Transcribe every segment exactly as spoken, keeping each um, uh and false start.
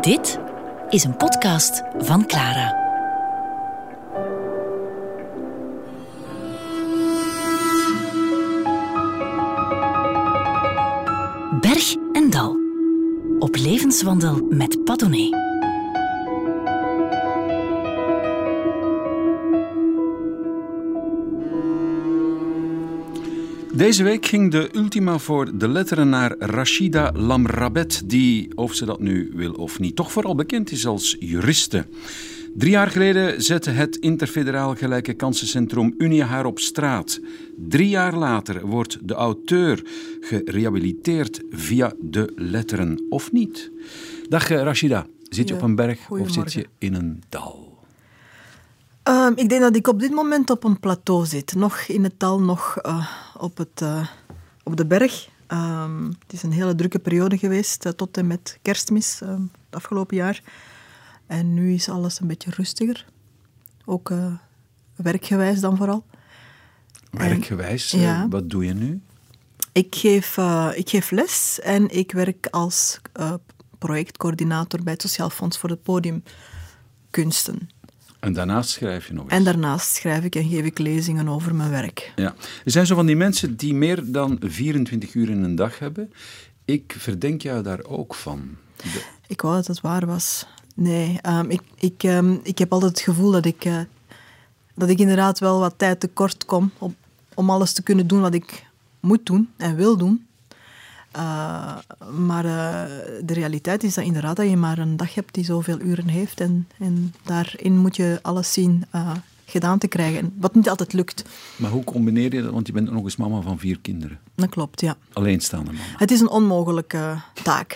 Dit is een podcast van Clara. Berg en Dal. Op levenswandel met Padone. Deze week ging de ultima voor de letteren naar Rachida Lamrabet, die, of ze dat nu wil of niet, toch vooral bekend is als juriste. Drie jaar geleden zette het Interfederaal Gelijke Kansencentrum Unia haar op straat. Drie jaar later wordt de auteur gerehabiliteerd via de letteren, of niet? Dag Rachida, zit je ja, op een berg of zit je in een dal? Uh, ik denk dat ik op dit moment op een plateau zit. Nog in het dal, nog uh, op, het, uh, op de berg. Um, het is een hele drukke periode geweest, uh, tot en met Kerstmis, uh, het afgelopen jaar. En nu is alles een beetje rustiger. Ook uh, werkgewijs dan vooral. Werkgewijs? En, ja. Wat doe je nu? Ik geef, uh, ik geef les en ik werk als uh, projectcoördinator bij het Sociaal Fonds voor het Podium Kunsten. En daarnaast schrijf je nog eens? En daarnaast schrijf ik en geef ik lezingen over mijn werk. Ja. Er zijn zo van die mensen die meer dan vierentwintig uur in een dag hebben. Ik verdenk jou daar ook van. De... Ik wou dat het waar was. Nee, um, ik, ik, um, ik heb altijd het gevoel dat ik, uh, dat ik inderdaad wel wat tijd tekort kom om, om alles te kunnen doen wat ik moet doen en wil doen. Uh, maar uh, de realiteit is dat inderdaad dat je maar een dag hebt die zoveel uren heeft en, en daarin moet je alles zien uh, gedaan te krijgen, wat niet altijd lukt. Maar hoe combineer je dat? Want je bent nog eens mama van vier kinderen. Dat klopt, ja. Alleenstaande mama. Het is een onmogelijke taak.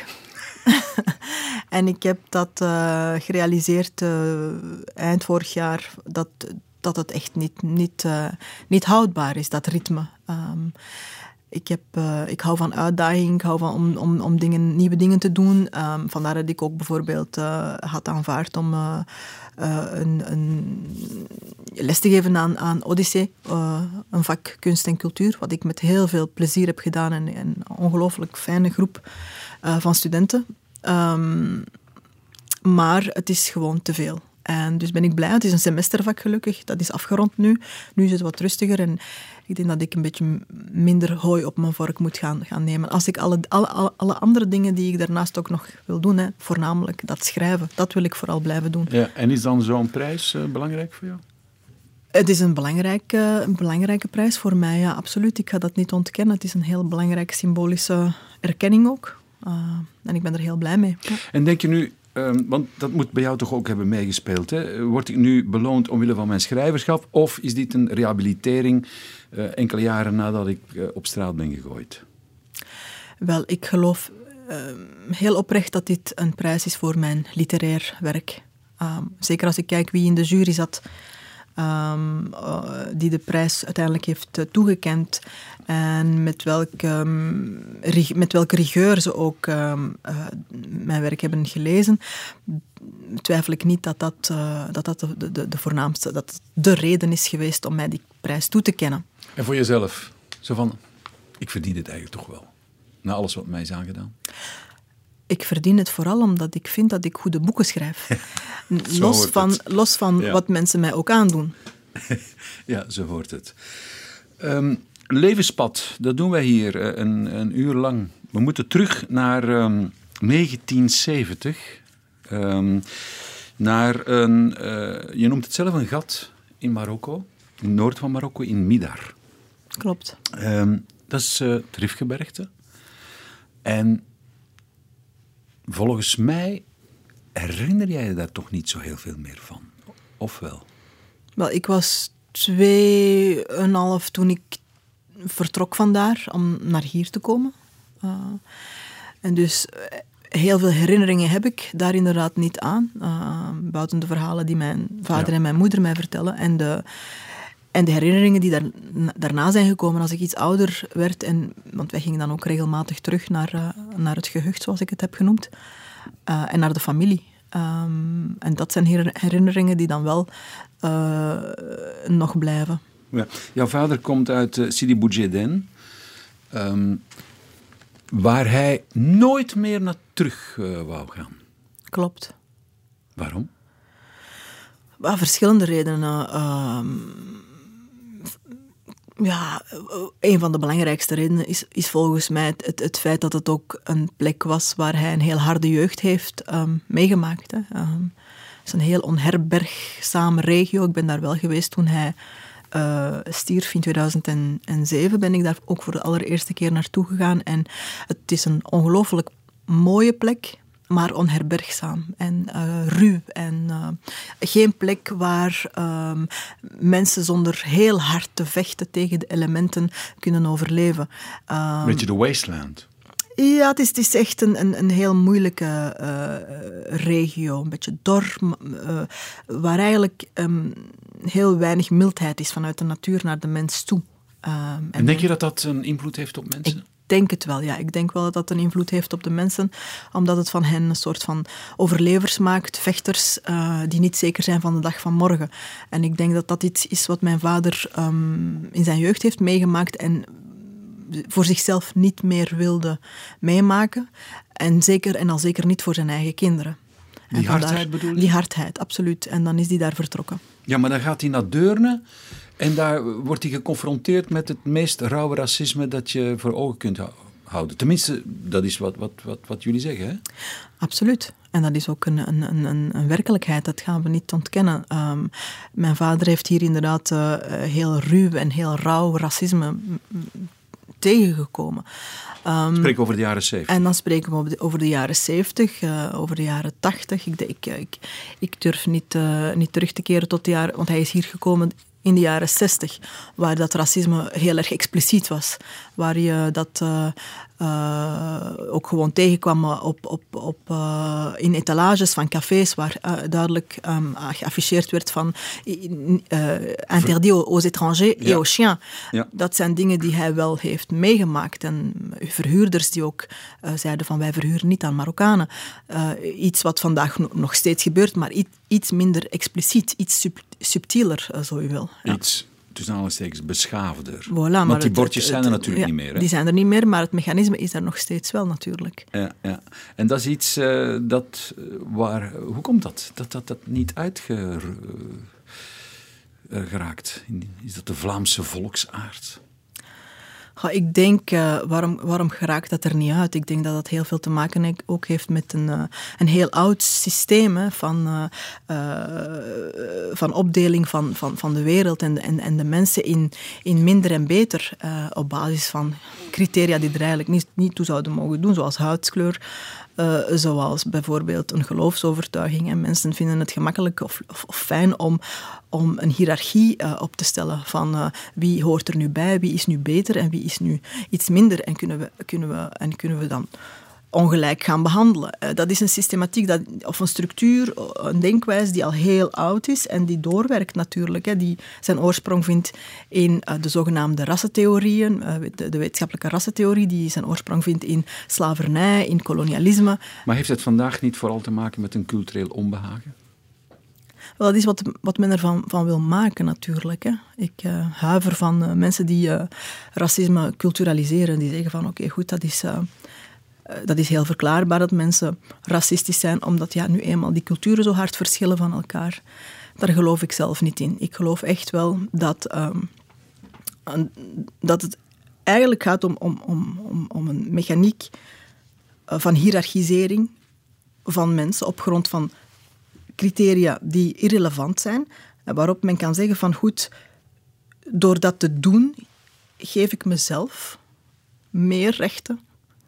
En ik heb dat uh, gerealiseerd uh, eind vorig jaar, dat, dat het echt niet, niet, uh, niet houdbaar is, dat ritme. Um, ik, heb, uh, ik hou van uitdaging, ik hou van om, om, om dingen, nieuwe dingen te doen. Um, vandaar dat ik ook bijvoorbeeld uh, had aanvaard om uh, uh, een, een les te geven aan, aan Odyssee, uh, een vak kunst en cultuur, wat ik met heel veel plezier heb gedaan en, en een ongelooflijk fijne groep uh, van studenten. Um, maar het is gewoon te veel. En dus ben ik blij. Het is een semestervak gelukkig. Dat is afgerond nu. Nu is het wat rustiger. En ik denk dat ik een beetje minder hooi op mijn vork moet gaan, gaan nemen. Als ik alle, alle, alle, alle andere dingen die ik daarnaast ook nog wil doen, hè, voornamelijk dat schrijven, dat wil ik vooral blijven doen. Ja, en is dan zo'n prijs uh, belangrijk voor jou? Het is een belangrijke, een belangrijke prijs voor mij, ja, absoluut. Ik ga dat niet ontkennen. Het is een heel belangrijke symbolische erkenning ook. Uh, en ik ben er heel blij mee. Ja. En denk je nu, um, want dat moet bij jou toch ook hebben meegespeeld, hè? Word ik nu beloond omwille van mijn schrijverschap of is dit een rehabilitering uh, enkele jaren nadat ik uh, op straat ben gegooid? Wel, ik geloof uh, heel oprecht dat dit een prijs is voor mijn literair werk. Um, zeker als ik kijk wie in de jury zat, Um, uh, die de prijs uiteindelijk heeft uh, toegekend en met, welk, um, rig- met welke rigueur ze ook um, uh, mijn werk hebben gelezen, twijfel ik niet dat dat, uh, dat, dat de, de, de voornaamste, dat de reden is geweest om mij die prijs toe te kennen. En voor jezelf, zo van, ik verdien dit eigenlijk toch wel, na alles wat mij is aangedaan? Ik verdien het vooral omdat ik vind dat ik goede boeken schrijf. los, van, los van ja. wat mensen mij ook aandoen. Ja, zo hoort het. Um, levenspad, dat doen wij hier uh, een, een uur lang. We moeten terug naar um, negentien zeventig. Um, naar een, uh, je noemt het zelf een gat in Marokko. In het noord van Marokko, in Midar. Klopt. Um, dat is uh, het Rifgebergte. En volgens mij herinner jij je daar toch niet zo heel veel meer van? Of wel? Wel, ik was tweeënhalf toen ik vertrok vandaar om naar hier te komen. Uh, en dus heel veel herinneringen heb ik daar inderdaad niet aan. Uh, buiten de verhalen die mijn vader ja. en mijn moeder mij vertellen. En de, en de herinneringen die daar, daarna zijn gekomen als ik iets ouder werd. En, want wij gingen dan ook regelmatig terug naar, uh, naar het gehucht, zoals ik het heb genoemd. Uh, en naar de familie. Um, en dat zijn herinneringen die dan wel uh, nog blijven. Ja. Jouw vader komt uit uh, Sidi Boudjedden, um, waar hij nooit meer naar terug uh, wou gaan. Klopt. Waarom? Well, verschillende redenen. Uh, ja, een van de belangrijkste redenen is, is volgens mij het, het, het feit dat het ook een plek was waar hij een heel harde jeugd heeft um, meegemaakt. Hè. Um, het is een heel onherbergzame regio. Ik ben daar wel geweest toen hij uh, stierf in tweeduizend zeven. Ben ik daar ook voor de allereerste keer naartoe gegaan. En het is een ongelooflijk mooie plek, maar onherbergzaam en uh, ruw. En uh, geen plek waar uh, mensen zonder heel hard te vechten tegen de elementen kunnen overleven. Een beetje de wasteland. Ja, het is, het is echt een, een, een heel moeilijke uh, regio. Een beetje dor, uh, waar eigenlijk um, heel weinig mildheid is vanuit de natuur naar de mens toe. Uh, en, en denk je dat dat een invloed heeft op mensen? Ik denk het wel, ja. Ik denk wel dat dat een invloed heeft op de mensen, omdat het van hen een soort van overlevers maakt, vechters uh, die niet zeker zijn van de dag van morgen. En ik denk dat dat iets is wat mijn vader um, in zijn jeugd heeft meegemaakt en voor zichzelf niet meer wilde meemaken. En, zeker, en al zeker niet voor zijn eigen kinderen. Die en hardheid bedoel je? Die hardheid, absoluut. En dan is hij daar vertrokken. Ja, maar dan gaat hij naar Deurne en daar wordt hij geconfronteerd met het meest rauwe racisme dat je voor ogen kunt houden. Tenminste, dat is wat, wat, wat, wat jullie zeggen, hè? Absoluut. En dat is ook een, een, een, een werkelijkheid, dat gaan we niet ontkennen. Um, mijn vader heeft hier inderdaad uh, heel ruw en heel rauw racisme tegengekomen. Um, spreken we over de jaren zeventig. En dan spreken we over de, over de jaren zeventig, uh, over de jaren tachtig. Ik, ik, ik, ik durf niet, uh, niet terug te keren tot de jaren, want hij is hier gekomen in de jaren zestig, waar dat racisme heel erg expliciet was. Waar je dat uh, uh, ook gewoon tegenkwam op, op, op, uh, in etalages van cafés, waar uh, duidelijk um, geafficheerd werd van uh, interdit aux étrangers ja. et aux chiens. Ja. Dat zijn dingen die hij wel heeft meegemaakt. En verhuurders die ook uh, zeiden van wij verhuren niet aan Marokkanen. Uh, iets wat vandaag no- nog steeds gebeurt, maar iets, iets minder expliciet, iets sub- subtieler, uh, zo je wil. Ja. Iets, tussen aanhalingstekens, beschaafder. Voilà, want maar die het, bordjes het, zijn er het, natuurlijk ja, niet meer. Hè? Die zijn er niet meer, maar het mechanisme is er nog steeds wel natuurlijk. Ja, ja. En dat is iets uh, dat, uh, waar, hoe komt dat? Dat dat, dat niet uitgeraakt? Uh, is dat de Vlaamse volksaard? Ja, ik denk, uh, waarom, waarom geraakt dat er niet uit? Ik denk dat dat heel veel te maken ook heeft met een, uh, een heel oud systeem hè, van, uh, uh, van opdeling van, van, van de wereld en de, en, en de mensen in, in minder en beter uh, op basis van criteria die er eigenlijk niet, niet toe zouden mogen doen, zoals huidskleur, uh, zoals bijvoorbeeld een geloofsovertuiging. En mensen vinden het gemakkelijk of, of, of fijn om, om een hiërarchie uh, op te stellen van uh, wie hoort er nu bij, wie is nu beter en wie is nu iets minder en kunnen we, kunnen we, en kunnen we dan ongelijk gaan behandelen. Uh, dat is een systematiek dat, of een structuur, een denkwijze die al heel oud is en die doorwerkt natuurlijk. Hè, die zijn oorsprong vindt in uh, de zogenaamde rassentheorieën, uh, de, de wetenschappelijke rassentheorie, die zijn oorsprong vindt in slavernij, in kolonialisme. Maar heeft het vandaag niet vooral te maken met een cultureel onbehagen? Wel, dat is wat, wat men ervan van wil maken natuurlijk. Hè. Ik uh, huiver van uh, mensen die uh, racisme culturaliseren. Die zeggen van oké, okay, goed, dat is, uh, uh, dat is heel verklaarbaar dat mensen racistisch zijn, omdat ja, nu eenmaal die culturen zo hard verschillen van elkaar. Daar geloof ik zelf niet in. Ik geloof echt wel dat, um, een, dat het eigenlijk gaat om, om, om, om, om een mechaniek uh, van hiërarchisering van mensen op grond van criteria die irrelevant zijn, waarop men kan zeggen van goed, door dat te doen, geef ik mezelf meer rechten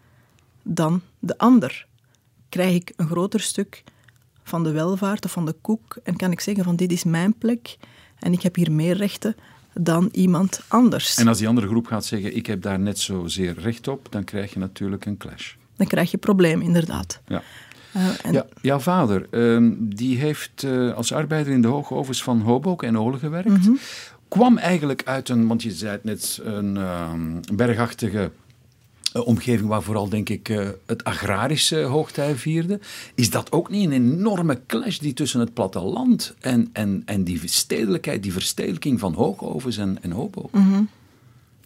dan de ander. Krijg ik een groter stuk van de welvaart of van de koek en kan ik zeggen van dit is mijn plek en ik heb hier meer rechten dan iemand anders. En als die andere groep gaat zeggen ik heb daar net zozeer recht op, dan krijg je natuurlijk een clash. Dan krijg je probleem, inderdaad. Ja. Uh, en... ja, jouw vader, uh, die heeft uh, als arbeider in de hoogovens van Hoboken en Ole gewerkt. Mm-hmm. Kwam eigenlijk uit een, want je zei het net, een uh, bergachtige uh, omgeving waar vooral, denk ik, uh, het agrarische hoogtij vierde. Is dat ook niet een enorme clash die tussen het platteland en, en, en die stedelijkheid, die verstedelijking van hoogovens en, en Hoboken? Mm-hmm.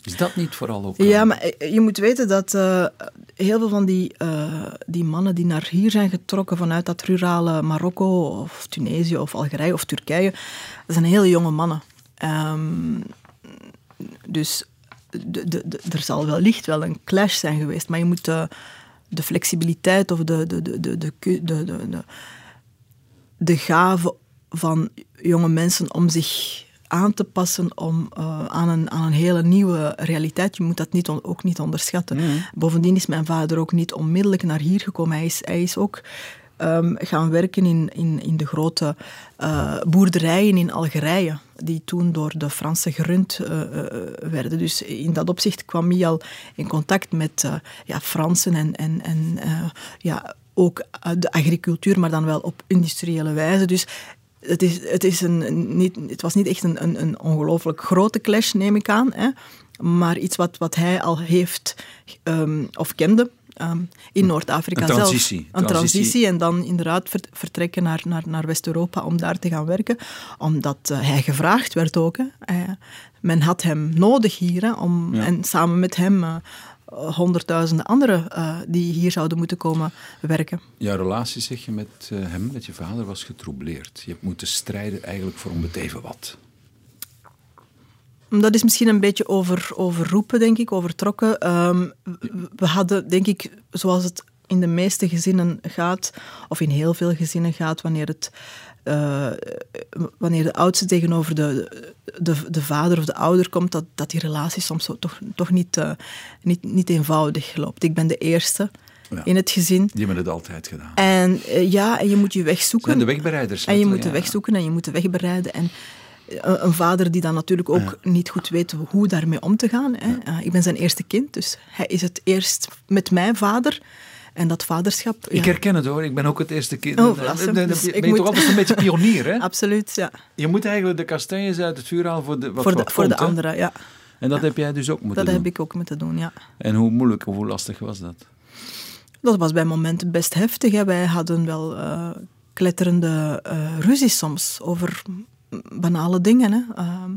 Is dat niet vooral ook... Ja, maar je moet weten dat uh, heel veel van die, uh, die mannen die naar hier zijn getrokken vanuit dat rurale Marokko of Tunesië of Algerije of Turkije, dat zijn hele jonge mannen. Um, dus de, de, de, er zal wellicht wel een clash zijn geweest, maar je moet uh, de flexibiliteit of de, de, de, de, de, de, de, de, de gave van jonge mensen om zich aan te passen om, uh, aan, een, aan een hele nieuwe realiteit. Je moet dat niet on, ook niet onderschatten. Mm. Bovendien is mijn vader ook niet onmiddellijk naar hier gekomen. Hij is, hij is ook um, gaan werken in, in, in de grote uh, boerderijen in Algerije, die toen door de Fransen gerund uh, uh, werden. Dus in dat opzicht kwam hij al in contact met uh, ja, Fransen en, en, en uh, ja, ook de agricultuur, maar dan wel op industriële wijze. Dus Het, is, het, is een, niet, het was niet echt een, een, een ongelooflijk grote clash, neem ik aan. Hè? Maar iets wat, wat hij al heeft um, of kende um, in Noord-Afrika zelf. Een transitie. Zelf. Een transitie. transitie en dan inderdaad vertrekken naar, naar, naar West-Europa om daar te gaan werken. Omdat uh, hij gevraagd werd ook. Hè? Hij, men had hem nodig hier. Hè, om, ja. En samen met hem... Uh, honderdduizenden anderen uh, die hier zouden moeten komen werken. Jouw relatie, zeg je, met uh, hem, met je vader, was getroubleerd. Je hebt moeten strijden eigenlijk voor onbeteven wat. Dat is misschien een beetje over, overroepen, denk ik, overtrokken. Um, we hadden, denk ik, zoals het in de meeste gezinnen gaat, of in heel veel gezinnen gaat, wanneer het Uh, wanneer de oudste tegenover de, de, de vader of de ouder komt, dat, dat die relatie soms zo, toch, toch niet, uh, niet, niet eenvoudig loopt. Ik ben de eerste ja, in het gezin. Die hebben het altijd gedaan. En uh, ja, en je moet je weg zoeken. En de wegbereiders. En je moet ja. de weg zoeken en je moet de weg bereiden. En een, een vader die dan natuurlijk ook ja. niet goed weet hoe daarmee om te gaan. Hè. Ja. Uh, ik ben zijn eerste kind, dus hij is het eerst met mijn vader. En dat vaderschap... Ja. Ik herken het hoor, ik ben ook het eerste kind. Oh, dan ben, ben, dus ben je moet... toch altijd een beetje pionier, hè? Absoluut, ja. Je moet eigenlijk de kastanjes uit het vuur halen voor de, wat, voor de, wat voor komt, de anderen, ja. En dat ja. heb jij dus ook moeten dat doen? Dat heb ik ook moeten doen, ja. En hoe moeilijk of hoe lastig was dat? Dat was bij momenten best heftig. Hè. Wij hadden wel uh, kletterende uh, ruzies soms over banale dingen, hè. Um,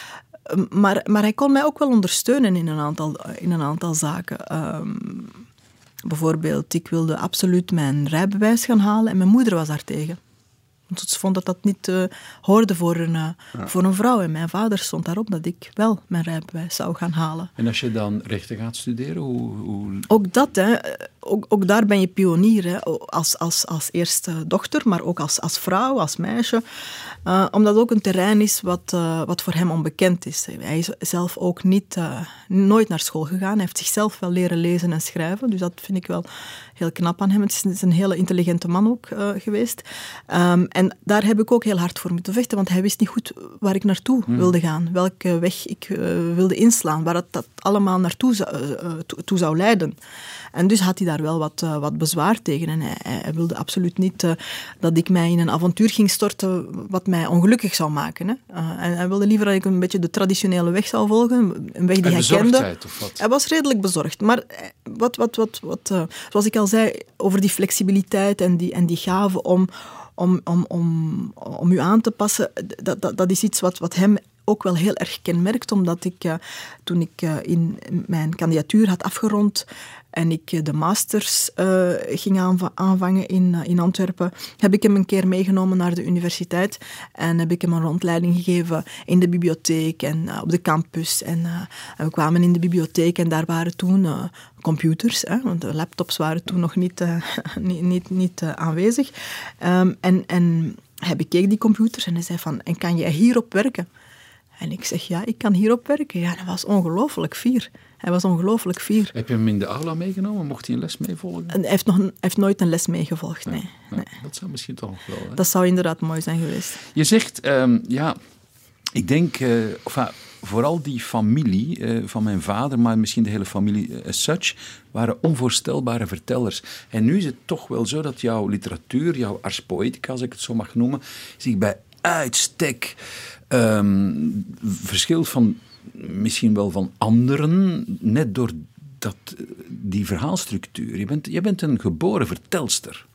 maar, maar hij kon mij ook wel ondersteunen in een aantal, in een aantal zaken. Um, Bijvoorbeeld, ik wilde absoluut mijn rijbewijs gaan halen en mijn moeder was daartegen. Want ze vond dat dat niet uh, hoorde voor een, uh, ja. voor een vrouw. En mijn vader stond daarop dat ik wel mijn rijbewijs zou gaan halen. En als je dan rechten gaat studeren, hoe... hoe... Ook dat, hè. Ook, ook daar ben je pionier. Hè. Als, als, als eerste dochter, maar ook als, als vrouw, als meisje. Uh, omdat het ook een terrein is wat, uh, wat voor hem onbekend is. Hij is zelf ook niet, uh, nooit naar school gegaan. Hij heeft zichzelf wel leren lezen en schrijven. Dus dat vind ik wel heel knap aan hem. Het is, het is een hele intelligente man ook uh, geweest. Um, en daar heb ik ook heel hard voor moeten vechten. Want hij wist niet goed waar ik naartoe hmm. wilde gaan. Welke weg ik uh, wilde inslaan. Waar het, dat allemaal naartoe zou, uh, to, toe zou leiden. En dus had hij daar wel wat, uh, wat bezwaar tegen. En hij, hij wilde absoluut niet uh, dat ik mij in een avontuur ging storten wat mij ongelukkig zou maken. Hè. Uh, en hij wilde liever dat ik een beetje de traditionele weg zou volgen. Een weg die hij kende. Of wat? Hij was redelijk bezorgd. Maar wat, wat, wat, wat, uh, zoals ik al zei, over die flexibiliteit en die, en die gave om, om, om, om, om u aan te passen, dat, dat, dat is iets wat, wat hem ook wel heel erg kenmerkt, omdat ik, uh, toen ik uh, in mijn kandidatuur had afgerond en ik de masters uh, ging aanv- aanvangen in, uh, in Antwerpen, heb ik hem een keer meegenomen naar de universiteit en heb ik hem een rondleiding gegeven in de bibliotheek en uh, op de campus. En, uh, en we kwamen in de bibliotheek en daar waren toen uh, computers, hè, want de laptops waren toen nog niet, uh, niet, niet, niet uh, aanwezig. Um, en, en hij bekeek die computers en hij zei van, en kan jij hierop werken? En ik zeg, ja, ik kan hierop werken. Ja, hij was ongelooflijk fier. Hij was ongelooflijk fier. Heb je hem in de aula meegenomen? Mocht hij een les meevolgen? Hij heeft, nog, hij heeft nooit een les meegevolgd, ja, nee. Ja, nee. Dat zou misschien toch wel... Hè? Dat zou inderdaad mooi zijn geweest. Je zegt, um, ja, ik denk, uh, enfin, vooral die familie uh, van mijn vader, maar misschien de hele familie uh, as such, waren onvoorstelbare vertellers. En nu is het toch wel zo dat jouw literatuur, jouw ars poetica, als ik het zo mag noemen, zich bij uitstek um, verschilt van misschien wel van anderen, net door dat, die verhaalstructuur. Je bent, je bent een geboren vertelster,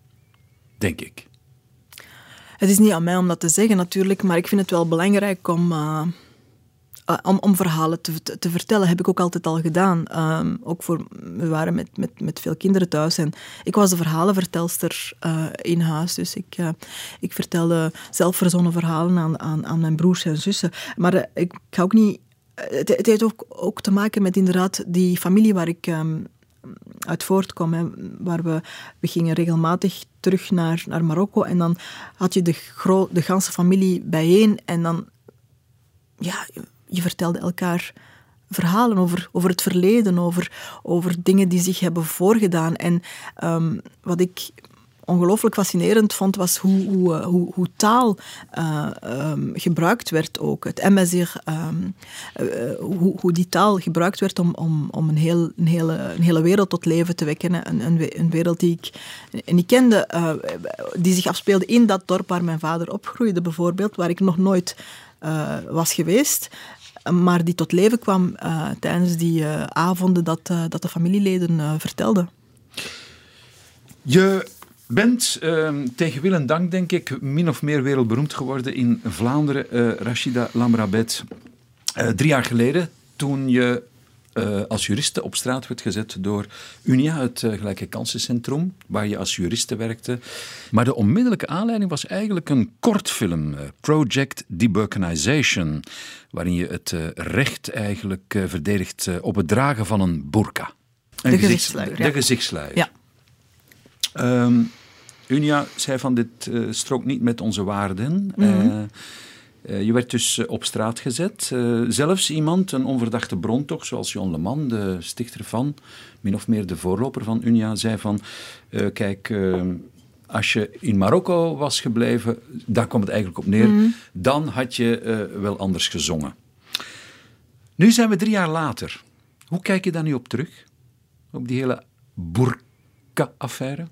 denk ik. Het is niet aan mij om dat te zeggen natuurlijk, maar ik vind het wel belangrijk om, uh, Uh, om, om verhalen te, te, te vertellen, heb ik ook altijd al gedaan. Um, ook voor, we waren met, met, met veel kinderen thuis en ik was de verhalenvertelster uh, in huis. Dus ik, uh, ik vertelde zelfverzonnen verhalen aan, aan, aan mijn broers en zussen. Maar uh, ik ga ook niet... Het, het heeft ook, ook te maken met inderdaad die familie waar ik um, uit voortkwam. Hè, waar we, we gingen regelmatig terug naar, naar Marokko en dan had je de, gro- de ganse familie bijeen en dan... Ja, je vertelde elkaar verhalen over, over het verleden, over, over dingen die zich hebben voorgedaan. En um, wat ik ongelooflijk fascinerend vond, was hoe, hoe, hoe, hoe taal uh, um, gebruikt werd ook. Het Amazigh, um, uh, hoe, hoe die taal gebruikt werd om, om, om een, heel, een, hele, een hele wereld tot leven te wekken. Een, een, een wereld die ik niet kende, uh, die zich afspeelde in dat dorp waar mijn vader opgroeide, bijvoorbeeld, waar ik nog nooit uh, was geweest. Maar die tot leven kwam uh, tijdens die uh, avonden dat, uh, dat de familieleden uh, vertelden. Je bent uh, tegen wil en dank, denk ik, min of meer wereldberoemd geworden in Vlaanderen, uh, Rachida Lamrabet. Uh, drie jaar geleden, toen je uh, als juriste op straat werd gezet door Unia, het uh, Gelijke Kansencentrum, waar je als juriste werkte. Maar de onmiddellijke aanleiding was eigenlijk een kortfilm, uh, Project Deburkanization, waarin je het uh, recht eigenlijk uh, verdedigt uh, op het dragen van een burka. Een de gezichts- gezichtsluier. De Ja. gezichtsluier. Ja. Um, Unia zei van dit uh, strookt niet met onze waarden. Mm-hmm. Uh, uh, je werd dus uh, op straat gezet. Uh, zelfs iemand, een onverdachte bron toch, zoals John Leman, de stichter van, min of meer de voorloper van Unia, zei van, uh, kijk, uh, als je in Marokko was gebleven, daar kwam het eigenlijk op neer, mm-hmm. dan had je uh, wel anders gezongen. Nu zijn we drie jaar later. Hoe kijk je daar nu op terug? Op die hele burka-affaire?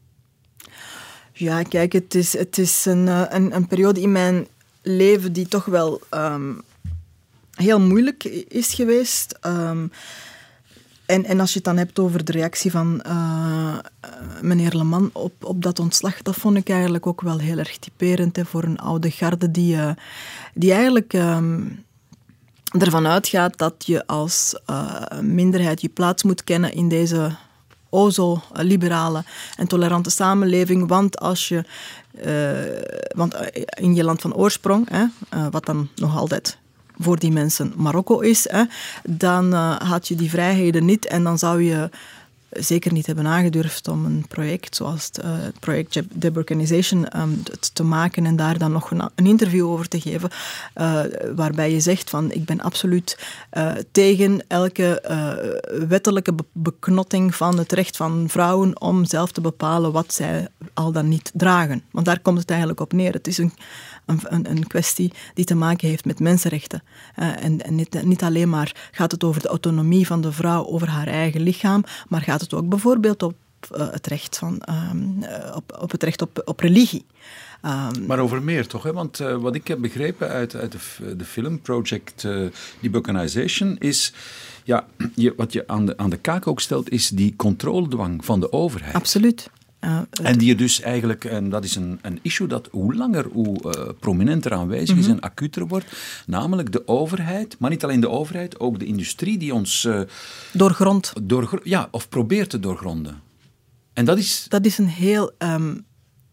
Ja, kijk, het is, het is een, een, een periode in mijn leven die toch wel um, heel moeilijk is geweest. Um, en, en als je het dan hebt over de reactie van uh, meneer Leman op, op dat ontslag, dat vond ik eigenlijk ook wel heel erg typerend, hè, voor een oude garde die, uh, die eigenlijk um, ervan uitgaat dat je als uh, minderheid je plaats moet kennen in deze o zo liberale en tolerante samenleving, want als je uh, want in je land van oorsprong, hè, uh, wat dan nog altijd voor die mensen Marokko is, hè, dan uh, had je die vrijheden niet en dan zou je zeker niet hebben aangedurfd om een project zoals het, uh, het project Deburkanization um, te, te maken en daar dan nog een, een interview over te geven, uh, waarbij je zegt van ik ben absoluut uh, tegen elke uh, wettelijke be- beknotting van het recht van vrouwen om zelf te bepalen wat zij al dan niet dragen. Want daar komt het eigenlijk op neer. Het is een Een, een kwestie die te maken heeft met mensenrechten. Uh, en en niet, niet alleen maar gaat het over de autonomie van de vrouw over haar eigen lichaam, maar gaat het ook bijvoorbeeld op, uh, het, recht van, um, uh, op, op het recht op, op religie. Um, maar over meer toch, hè? Want uh, wat ik heb begrepen uit, uit de, de film Project uh, Deburkanization is, ja, je, wat je aan de, aan de kaak ook stelt, is die controledwang van de overheid. Absoluut. Uh, en die er dus eigenlijk, en dat is een, een issue dat hoe langer, hoe uh, prominenter aanwezig is, mm-hmm. en acuter wordt, namelijk de overheid, maar niet alleen de overheid, ook de industrie die ons Uh, doorgrond. Doorgr- ja, of probeert te doorgronden. En dat is... Dat is een heel um,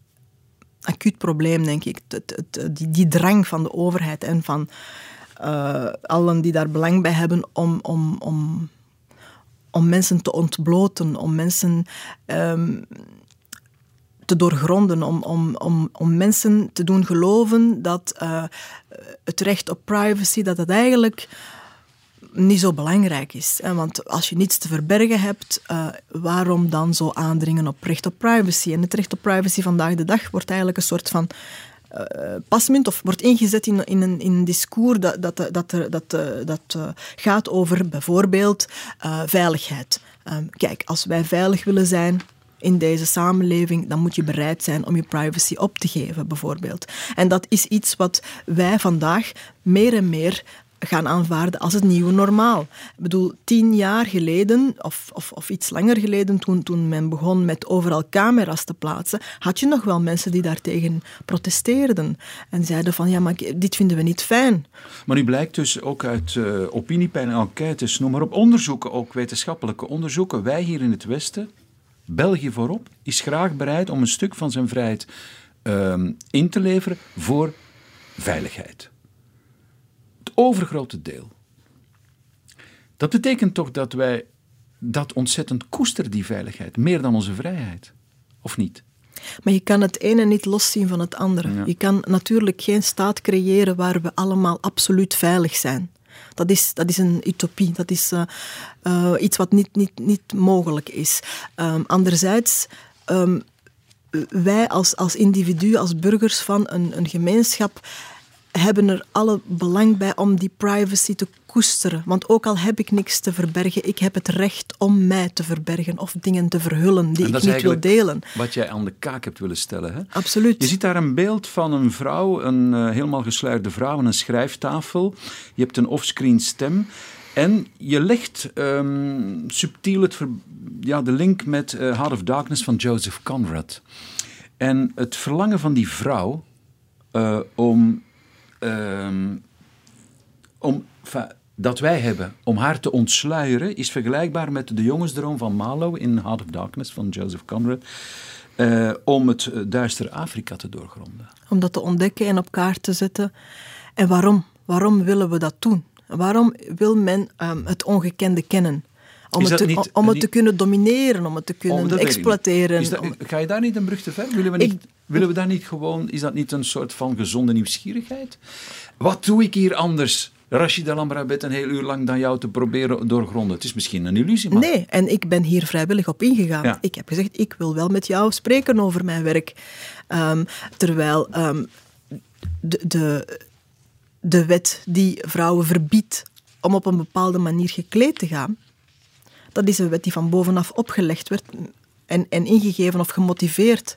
acuut probleem, denk ik. Het, het, die, die drang van de overheid en van uh, allen die daar belang bij hebben om... om, om om mensen te ontbloten, om mensen um, te doorgronden, om, om, om, om mensen te doen geloven dat uh, het recht op privacy, dat het eigenlijk niet zo belangrijk is. Hè? Want als je niets te verbergen hebt, uh, waarom dan zo aandringen op recht op privacy? En het recht op privacy vandaag de dag wordt eigenlijk een soort van Uh, pasmunt of wordt ingezet in, in, een, in een discours dat, dat, dat, dat, dat, dat uh, gaat over bijvoorbeeld uh, veiligheid. Um, kijk, als wij veilig willen zijn in deze samenleving, dan moet je bereid zijn om je privacy op te geven, bijvoorbeeld. En dat is iets wat wij vandaag meer en meer gaan aanvaarden als het nieuwe normaal. Ik bedoel, tien jaar geleden, of, of, of iets langer geleden, toen, toen men begon met overal camera's te plaatsen, had je nog wel mensen die daartegen protesteerden. En zeiden van, ja, maar dit vinden we niet fijn. Maar nu blijkt dus ook uit uh, opiniepeilen, enquêtes, noem maar op, onderzoeken, ook wetenschappelijke onderzoeken, wij hier in het Westen, België voorop, is graag bereid om een stuk van zijn vrijheid uh, in te leveren voor veiligheid. Het overgrote deel. Dat betekent toch dat wij dat ontzettend koesteren, die veiligheid, meer dan onze vrijheid, of niet? Maar je kan het ene niet loszien van het andere. Ja. Je kan natuurlijk geen staat creëren waar we allemaal absoluut veilig zijn. Dat is, dat is een utopie, dat is uh, uh, iets wat niet, niet, niet mogelijk is. Um, anderzijds, um, wij als, als individu, als burgers van een, een gemeenschap, hebben er alle belang bij om die privacy te koesteren. Want ook al heb ik niks te verbergen, ik heb het recht om mij te verbergen of dingen te verhullen die ik niet wil delen. Wat jij aan de kaak hebt willen stellen. Hè? Absoluut. Je ziet daar een beeld van een vrouw, een uh, helemaal gesluierde vrouw aan een schrijftafel. Je hebt een offscreen stem. En je legt um, subtiel het ver, ja, de link met uh, Heart of Darkness van Joseph Conrad. En het verlangen van die vrouw uh, om... Um, om, enfin, dat wij hebben om haar te ontsluieren is vergelijkbaar met de jongensdroom van Marlowe in Heart of Darkness van Joseph Conrad, uh, om het uh, duistere Afrika te doorgronden. Om dat te ontdekken en op kaart te zetten. En waarom? Waarom willen we dat doen? Waarom wil men um, het ongekende kennen? Om, het te, niet, om het niet, te kunnen domineren, om het te kunnen oh, exploiteren. Is dat, om... Ga je daar niet een brug te ver? Willen we, niet, ik, willen we daar niet gewoon... Is dat niet een soort van gezonde nieuwsgierigheid? Wat doe ik hier anders, Rachida Lamrabet, een heel uur lang dan jou te proberen doorgronden? Het is misschien een illusie, maar... Nee, en ik ben hier vrijwillig op ingegaan. Ja. Ik heb gezegd, ik wil wel met jou spreken over mijn werk. Um, terwijl um, de, de, de wet die vrouwen verbiedt om op een bepaalde manier gekleed te gaan, dat is een wet die van bovenaf opgelegd werd en, en ingegeven of gemotiveerd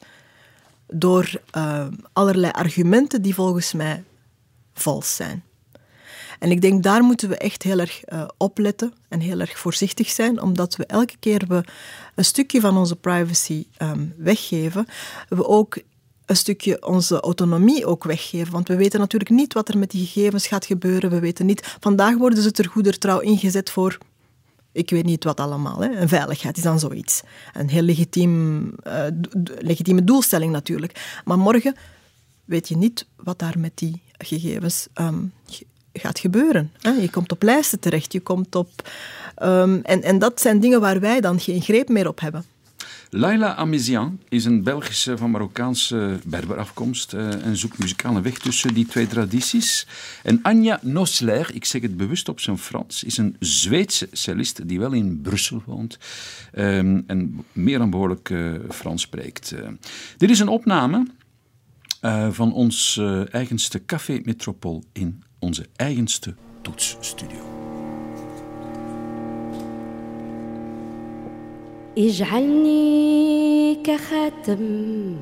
door uh, allerlei argumenten die volgens mij vals zijn. En ik denk, daar moeten we echt heel erg uh, opletten en heel erg voorzichtig zijn, omdat we elke keer we een stukje van onze privacy um, weggeven, we ook een stukje onze autonomie ook weggeven. Want we weten natuurlijk niet wat er met die gegevens gaat gebeuren. We weten niet... Vandaag worden ze ter goeder trouw ingezet voor... Ik weet niet wat allemaal. Hè. Een veiligheid is dan zoiets. Een heel legitiem, uh, d- legitieme doelstelling natuurlijk. Maar morgen weet je niet wat daar met die gegevens um, g- gaat gebeuren. Hè. Je komt op lijsten terecht. Je komt op... Um, en, en dat zijn dingen waar wij dan geen greep meer op hebben. Laila Amézian is een Belgische van Marokkaanse Berberafkomst uh, en zoekt muzikale weg tussen die twee tradities. En Anja Nosler, ik zeg het bewust op zijn Frans, is een Zweedse cellist die wel in Brussel woont um, en meer dan behoorlijk uh, Frans spreekt. Uh, dit is een opname uh, van ons uh, eigenste Café Metropool in onze eigenste toetsstudio. اجعلني كخاتم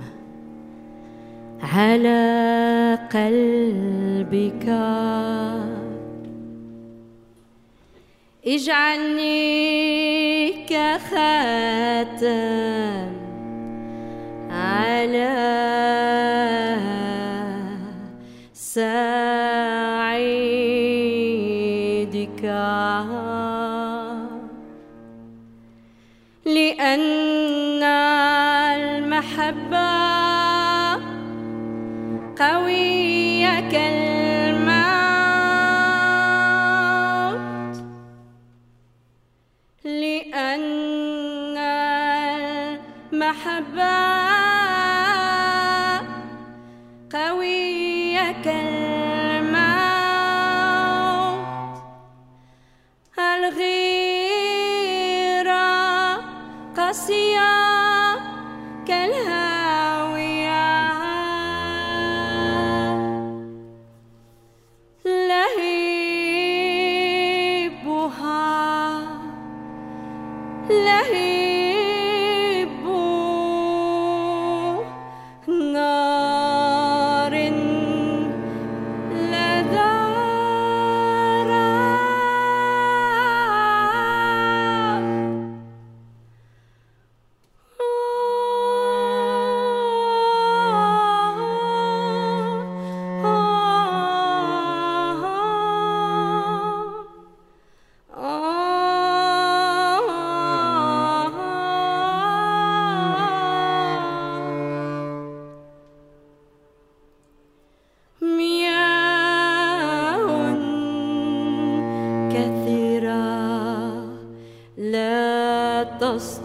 على قلبك اجعلني كخاتم على سعيدك لأن المحبة قوية كالموت لأن المحبة قوية كالموت الغيرة قاسية كالهاوية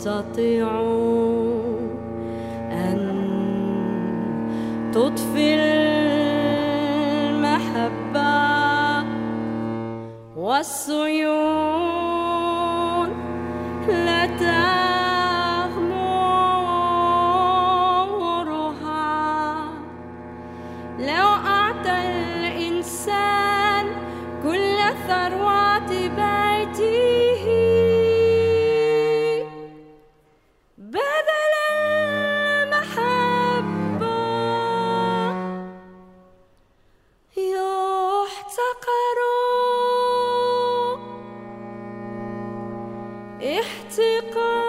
تستطيعوا أن تطفئ المحبة والسيول لا تغمرها. لو أعطى الإنسان كل ثروات بيته بدل المحبة يحتقر احتقار.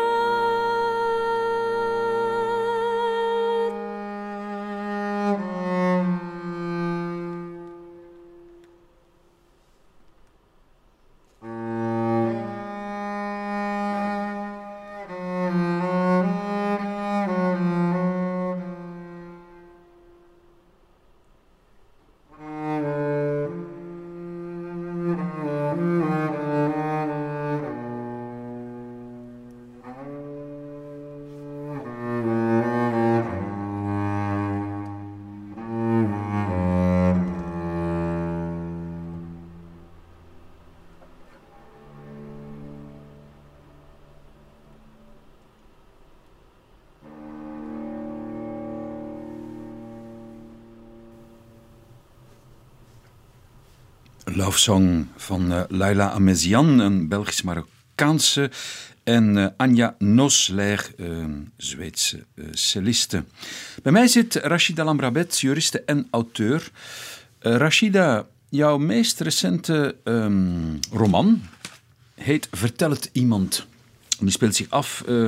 Love Song van uh, Laila Amezian, een Belgisch-Marokkaanse, en uh, Anja Nosler, een Zweedse uh, celliste. Bij mij zit Rachida Lamrabet, juriste en auteur. Uh, Rachida, jouw meest recente um, roman heet Vertel het iemand. Die speelt zich af uh,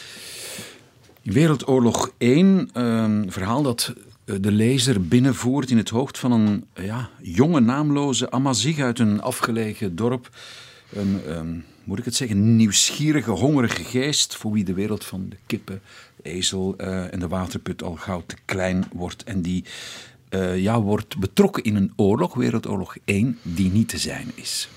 in Wereldoorlog één, een uh, verhaal dat de lezer binnenvoert in het hoofd van een ja, jonge naamloze Amazigh uit een afgelegen dorp. Een, um, moet ik het zeggen, nieuwsgierige, hongerige geest voor wie de wereld van de kippen, de ezel uh, en de waterput al gauw te klein wordt. En die uh, ja, wordt betrokken in een oorlog, Wereldoorlog één, die niet te zijn is.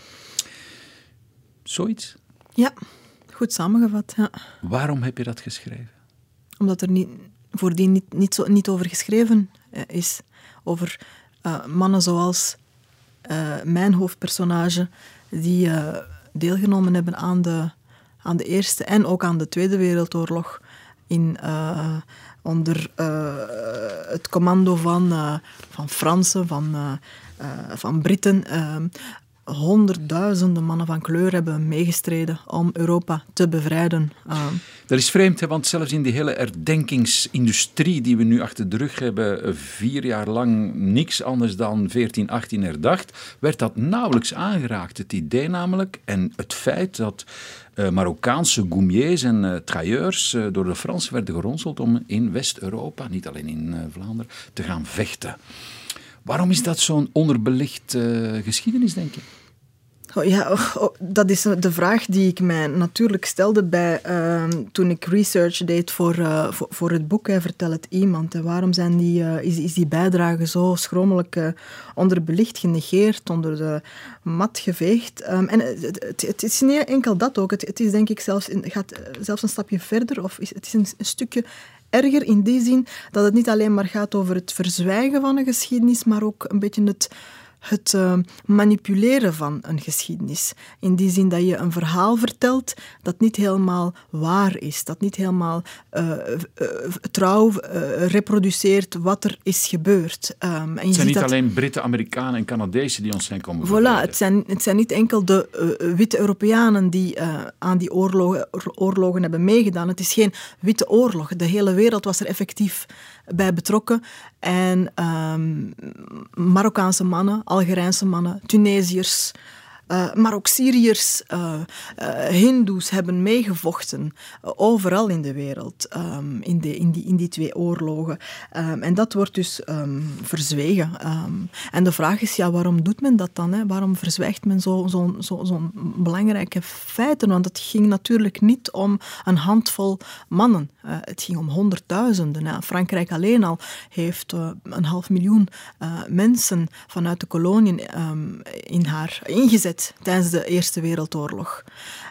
Zoiets? Ja, goed samengevat. Ja. Waarom heb je dat geschreven? Omdat er niet... voordien niet, niet, zo, niet over geschreven uh, is. Over uh, mannen zoals uh, mijn hoofdpersonage, die uh, deelgenomen hebben aan de, aan de Eerste en ook aan de Tweede Wereldoorlog. In, uh, onder uh, het commando van, uh, van Fransen, van, uh, uh, van Britten. Uh, Honderdduizenden mannen van kleur hebben meegestreden om Europa te bevrijden. Uh. Dat is vreemd, hè, want zelfs in die hele herdenkingsindustrie die we nu achter de rug hebben, vier jaar lang niks anders dan veertien achttien herdacht, werd dat nauwelijks aangeraakt. Het idee namelijk en het feit dat uh, Marokkaanse goumiers en uh, trailleurs uh, door de Fransen werden geronseld om in West-Europa, niet alleen in uh, Vlaanderen, te gaan vechten. Waarom is dat zo'n onderbelicht uh, geschiedenis, denk je? Oh, ja, oh, oh, dat is de vraag die ik mij natuurlijk stelde bij, uh, toen ik research deed voor, uh, voor, voor het boek hè, Vertel het iemand. Hè. Waarom zijn die, uh, is, is die bijdrage zo schromelijk uh, onderbelicht, genegeerd, onder de mat geveegd? Um, en het, het, het is niet enkel dat ook. Het, het is denk ik zelfs, gaat zelfs een stapje verder, of is, het is een, een stukje erger in die zin dat het niet alleen maar gaat over het verzwijgen van een geschiedenis, maar ook een beetje het, het uh, manipuleren van een geschiedenis. In die zin dat je een verhaal vertelt dat niet helemaal waar is, dat niet helemaal uh, uh, trouw uh, reproduceert wat er is gebeurd. Um, en je het zijn niet dat... alleen Britten, Amerikanen en Canadezen die ons zijn komen Voilà, het zijn, het zijn niet enkel de uh, witte Europeanen die uh, aan die oorlogen, oorlogen hebben meegedaan. Het is geen witte oorlog. De hele wereld was er effectief bij betrokken. En um, Marokkaanse mannen, Algerijnse mannen, Tunesiërs, uh, maar ook Syriërs, uh, uh, Hindoes hebben meegevochten uh, overal in de wereld, um, in, de, in, die, in die twee oorlogen. Um, en dat wordt dus um, verzwegen. Um, en de vraag is, ja, waarom doet men dat dan? Hè? Waarom verzwijgt men zo'n zo, zo, zo belangrijke feiten? Want het ging natuurlijk niet om een handvol mannen. Uh, het ging om honderdduizenden. Ja. Frankrijk alleen al heeft uh, een half miljoen uh, mensen vanuit de koloniën um, in haar ingezet tijdens de Eerste Wereldoorlog.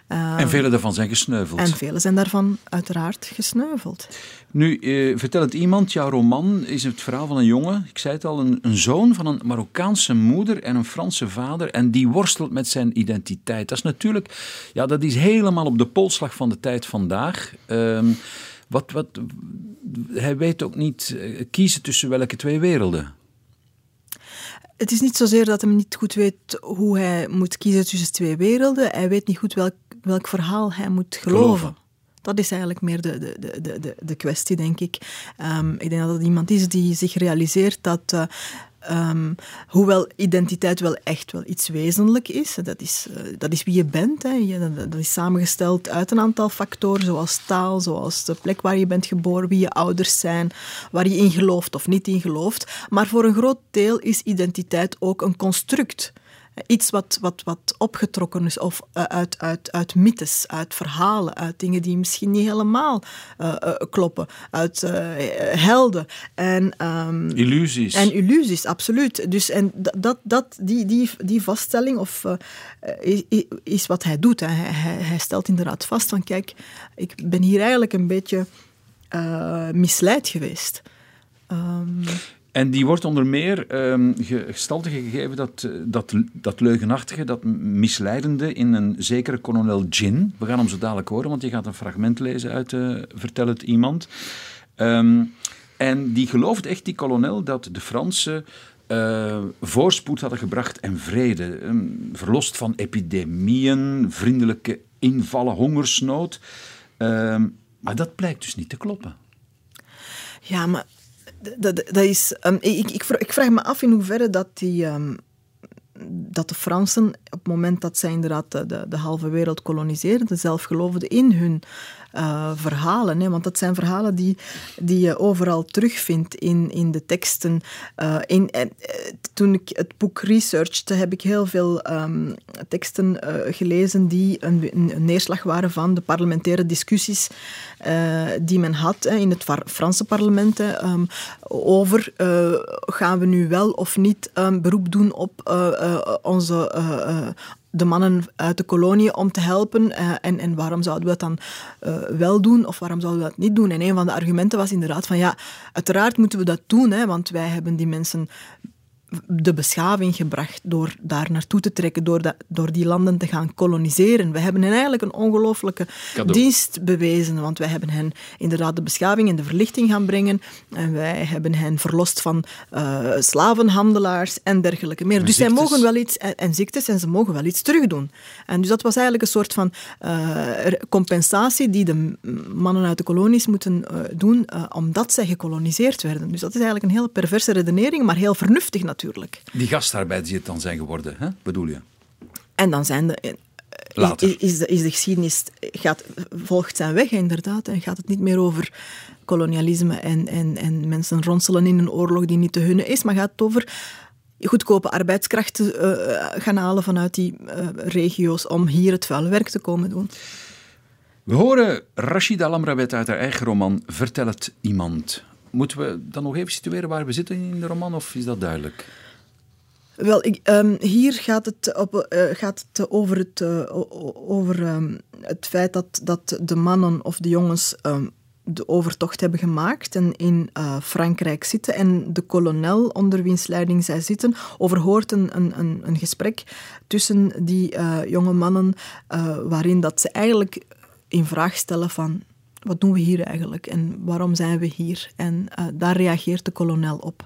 Uh, en vele daarvan zijn gesneuveld. En vele zijn daarvan uiteraard gesneuveld. Nu, eh, vertel het iemand, jouw roman is het verhaal van een jongen, ik zei het al, een, een zoon van een Marokkaanse moeder en een Franse vader en die worstelt met zijn identiteit. Dat is natuurlijk, ja, dat is helemaal op de polsslag van de tijd vandaag. Uh, wat, wat, hij weet ook niet uh, kiezen tussen welke twee werelden. Het is niet zozeer dat hij niet goed weet hoe hij moet kiezen tussen twee werelden. Hij weet niet goed welk, welk verhaal hij moet geloven. geloven. Dat is eigenlijk meer de, de, de, de, de kwestie, denk ik. Um, ik denk dat het iemand is die zich realiseert dat... Uh, Um, hoewel identiteit wel echt wel iets wezenlijk is, dat is, uh, dat is wie je bent. Hè. Je, dat, dat is samengesteld uit een aantal factoren, zoals taal, zoals de plek waar je bent geboren, wie je ouders zijn, waar je in gelooft of niet in gelooft. Maar voor een groot deel is identiteit ook een construct. Iets wat, wat, wat opgetrokken is of, uh, uit, uit, uit mythes, uit verhalen, uit dingen die misschien niet helemaal uh, uh, kloppen, uit uh, helden. En, um, illusies. En illusies, absoluut. Dus, en dat, dat, die, die, die vaststelling of, uh, is, is wat hij doet. Hè. Hij, hij stelt inderdaad vast van kijk, ik ben hier eigenlijk een beetje uh, misleid geweest. Um, En die wordt onder meer um, gestalte gegeven, dat, dat, dat leugenachtige, dat misleidende in een zekere kolonel Gin. We gaan hem zo dadelijk horen, want je gaat een fragment lezen uit uh, Vertel het iemand. Um, en die geloofde echt, die kolonel, dat de Fransen uh, voorspoed hadden gebracht en vrede. Um, verlost van epidemieën, vriendelijke invallen, hongersnood. Um, maar dat blijkt dus niet te kloppen. Ja, maar... Dat, dat is, um, ik, ik, ik vraag me af in hoeverre dat, die, um, dat de Fransen, op het moment dat zij inderdaad de, de, de halve wereld koloniseerden, zelf geloofden in hun uh, verhalen. Hè? Want dat zijn verhalen die, die je overal terugvindt in, in de teksten. Uh, in, en, uh, toen ik het boek researchte, heb ik heel veel um, teksten uh, gelezen die een, een neerslag waren van de parlementaire discussies uh, die men had hè, in het Franse parlement hè, um, over uh, gaan we nu wel of niet um, beroep doen op uh, uh, onze... Uh, uh, de mannen uit de kolonie om te helpen. Uh, en, en waarom zouden we dat dan uh, wel doen of waarom zouden we dat niet doen? En een van de argumenten was inderdaad van ja, uiteraard moeten we dat doen, hè, want wij hebben die mensen de beschaving gebracht door daar naartoe te trekken, door, dat, door die landen te gaan koloniseren. We hebben hen eigenlijk een ongelooflijke Cadeau. dienst bewezen, want wij hebben hen inderdaad de beschaving en de verlichting gaan brengen en wij hebben hen verlost van uh, slavenhandelaars en dergelijke meer. En dus ziektes. zij mogen wel iets, en, en ziektes, en ze mogen wel iets terugdoen. En dus dat was eigenlijk een soort van uh, compensatie die de mannen uit de kolonies moeten uh, doen, uh, omdat zij gekoloniseerd werden. Dus dat is eigenlijk een heel perverse redenering, maar heel vernuftig natuurlijk. Natuurlijk. Die gastarbeiders die het dan zijn geworden, hè? Bedoel je? En dan zijn de... Later. Is, is, de, is de geschiedenis... Gaat, volgt zijn weg, inderdaad. En gaat het niet meer over kolonialisme en, en, en mensen ronselen in een oorlog die niet te hunne is, maar gaat het over goedkope arbeidskrachten uh, gaan halen vanuit die uh, regio's om hier het vuile werk te komen doen. We horen Rachida Lamrabet uit haar eigen roman Vertel het iemand. Moeten we dan nog even situeren waar we zitten in de roman, of is dat duidelijk? Wel, ik, um, hier gaat het, op, uh, gaat het over, het, uh, over um, het feit dat, dat de mannen of de jongens um, de overtocht hebben gemaakt en in uh, Frankrijk zitten. En de kolonel, onder wiens leiding zij zitten, overhoort een, een, een gesprek tussen die uh, jonge mannen uh, waarin dat ze eigenlijk in vraag stellen van... Wat doen we hier eigenlijk en waarom zijn we hier? En uh, daar reageert de kolonel op.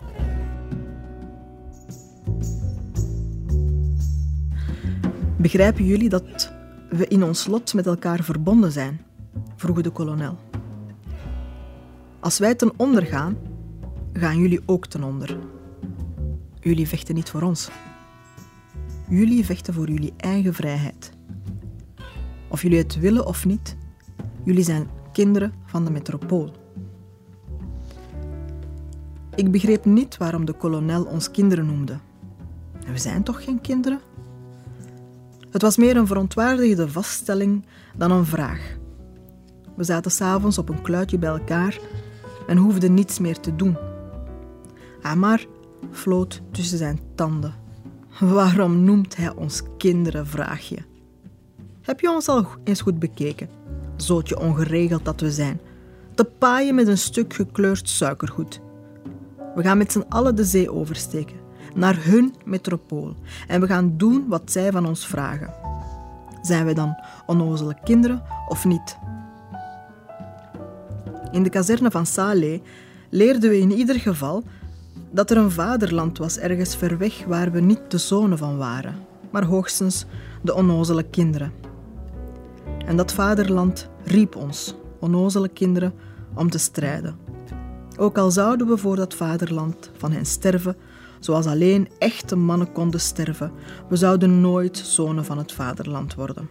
Begrijpen jullie dat we in ons lot met elkaar verbonden zijn? Vroeg de kolonel. Als wij ten onder gaan, gaan jullie ook ten onder. Jullie vechten niet voor ons. Jullie vechten voor jullie eigen vrijheid. Of jullie het willen of niet, jullie zijn kinderen van de metropool. Ik begreep niet waarom de kolonel ons kinderen noemde. We zijn toch geen kinderen? Het was meer een verontwaardigde vaststelling dan een vraag. We zaten 's avonds op een kluitje bij elkaar en hoefden niets meer te doen. Amar floot tussen zijn tanden. Waarom noemt hij ons kinderen, vraag je? Heb je ons al eens goed bekeken? Zootje ongeregeld dat we zijn. Te paaien met een stuk gekleurd suikergoed. We gaan met z'n allen de zee oversteken. Naar hun metropool. En we gaan doen wat zij van ons vragen. Zijn wij dan onnozele kinderen of niet? In de kazerne van Salé leerden we in ieder geval dat er een vaderland was ergens ver weg waar we niet de zonen van waren, maar hoogstens de onnozele kinderen. En dat vaderland riep ons, onnozele kinderen, om te strijden. Ook al zouden we voor dat vaderland van hen sterven, zoals alleen echte mannen konden sterven, we zouden nooit zonen van het vaderland worden.